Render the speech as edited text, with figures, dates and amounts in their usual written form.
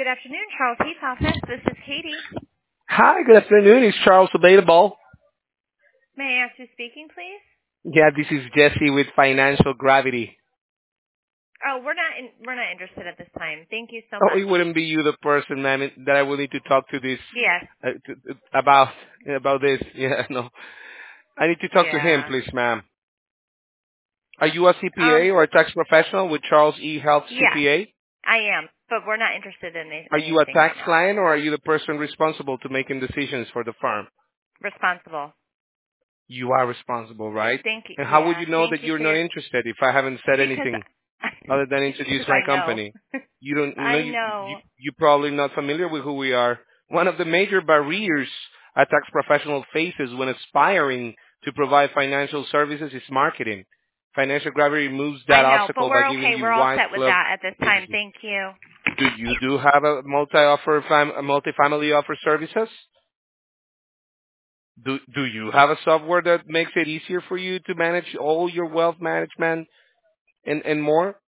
Good afternoon, Charles Heath office. This is Katie. Hi, good afternoon. Is Charles available? May I ask who's speaking, please? Yeah, this is Jesse with Financial Gravity. Oh, we're not interested at this time. Thank you so Oh, much. it wouldn't be you, the person, ma'am, that I will need to talk to this Yes. about this. Yeah, no, I need to talk to him, Yeah. please, ma'am. Are you a Um. CPA or a tax professional with Charles E. Health Yes, CPA? I am, but we're not interested in Are you a anything tax right now. client or are you the person responsible to making decisions for the firm? Responsible. You are responsible, right? Thank you. And how would Yeah. you know Thank that you you're for not your interested if I haven't said because anything other than introduce because my I know. company? You don't know I know. you're probably not familiar with who we are. One of the major barriers a tax professional faces when aspiring to provide financial services is marketing. Financial Gravity removes I that know, but obstacle by we're giving okay. you We're all wide set with glove that at this time. services. Thank you. Do you do have a multi-family offer services? Do you have a software that makes it easier for you to manage all your wealth management and more?